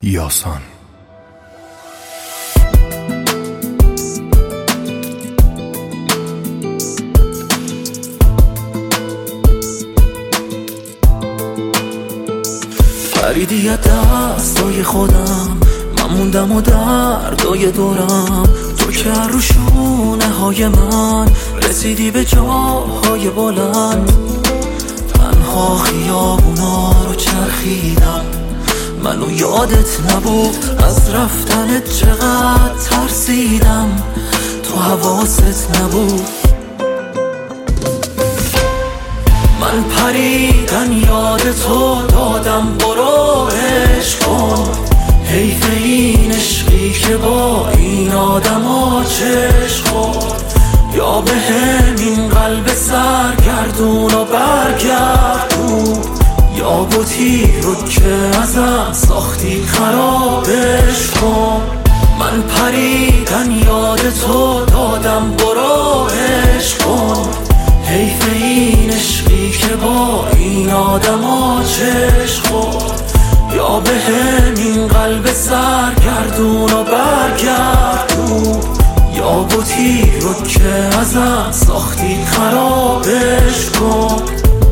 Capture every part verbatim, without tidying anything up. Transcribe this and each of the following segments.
یاسان. پریدی از دستای خودم، من موندم و دردای دورم. تو که رو شونه های من رسیدی به جاهای بلند. تنها خیابونا رو چرخیدم، منو یادت نبود. از رفتنت چقدر ترسیدم، تو حواست نبود. من پریدن یاد تو دادم، برو عشق کن. حیف این عشقی که با این آدم ها چشق خورد. یا به همین قلب سرگردون و برگردون، یا بوتی رو که ازم ساختی خرابش کن. من پریدن یاد تو دادم، برو عشق کن. حیف این عشقی که با این آدم ها چشق خورد. یا به همین قلب سرگردون و برگردون، یا بوتی رو که ازم ساختی خرابش کن.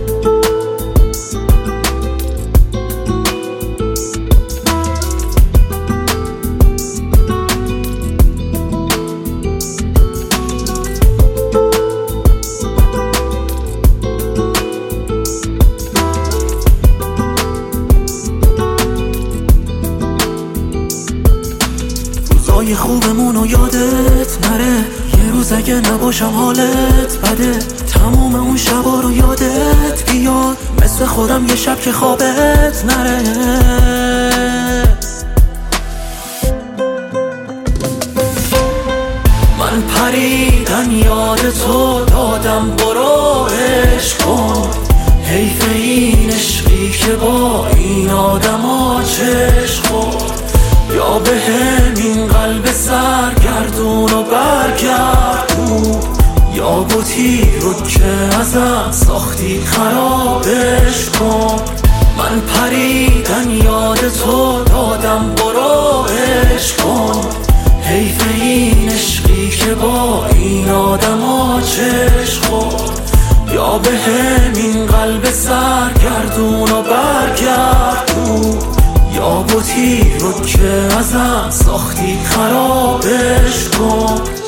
روزای خوبمونو یادت نره، یه روز اگه نباشم حالت بده. تموم اون شبا رو یادت بیاد، مثل خودم یه شب که خوابت نره. من پریدن یاد تو دادم، برو عشق کن. حیف این عشقی که با این آدم ها چشق خورد. یا به همین قلب سرگردون و برگردون، یا بوتی رو که ازم ساختی خرابش کن. من پریدن یاد تو دادم، برو عشق کن. حیف این عشقی که با این آدم ها چشق خورد. یا به همین قلب سرگردون و برگردون، یا بوتی رو که ازم ساختی خرابش کن.